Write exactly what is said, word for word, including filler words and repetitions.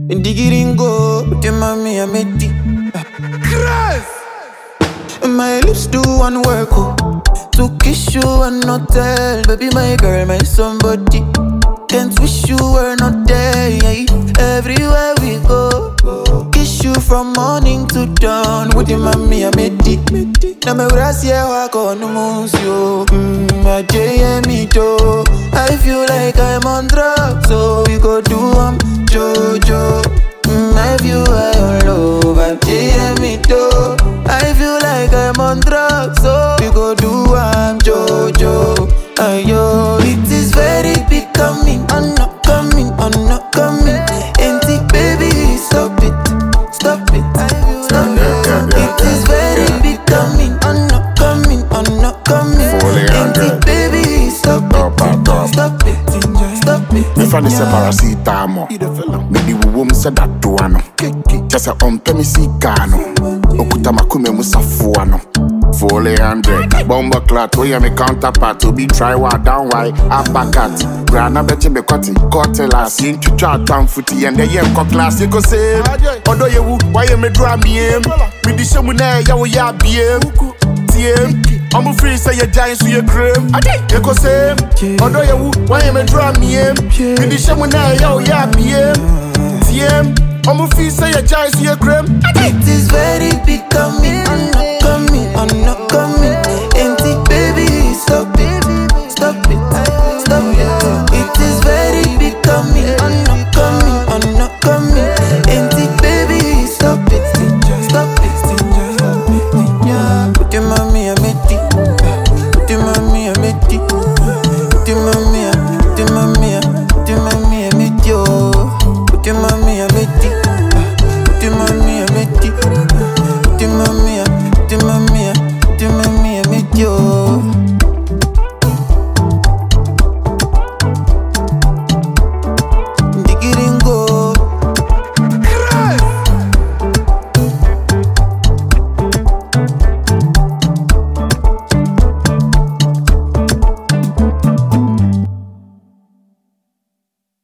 Indigiringo, the mommy I made it. My lips do one work, oh. To kiss you and not tell, baby, my girl, my somebody. Can't wish you were not there, yeah. Everywhere we go, kiss you from morning to dawn. With the mommy I made it. Now my brass here walk on the moons, yo. Mmm, I J M E too. I feel like I'm on drugs, so we go do um Jojo. Mmm, I feel I all over J M E too. I feel like I'm on drugs, so we go do um Jojo. Ayo, it is very becoming. I'm not coming, I'm not coming. Ain't it, baby? Stop it, stop it, stop it. It is very becoming. I'm not coming, I'm not coming. Ain't it, baby? Stop it, stop it, stop it. Me find the paracetamol. Me di wom se that duano. Just a umpe mi sikano. Okuta makume musafuano. Fully hundred. Bomba clat, we me counterpart. To be try wa down why uppercut. Grana betting be cutting. Cortelas. In to chat down footy and the yem co class. You go say, Odo you, why you me draw me him? With the show mune, ya wo ya B M. T M. I'm a free say your giants with your cream. You go say, Odo you, why you me draw me him? With the show mune, ya wo ya B M. T M. I'm a free say your giants with your cream. It is very becoming. I'm not coming, I'm not coming. Ain't it, baby? Stop it, stop it, stop it. It is very becoming. I'm not coming, I'm not coming. Ain't it, baby? Stop it, stop it, stop it. Yeah, put your mommy, I made it. Put your mommy, I made it. Put your mommy, put your mommy, put your mommy, I made you. Put your mommy.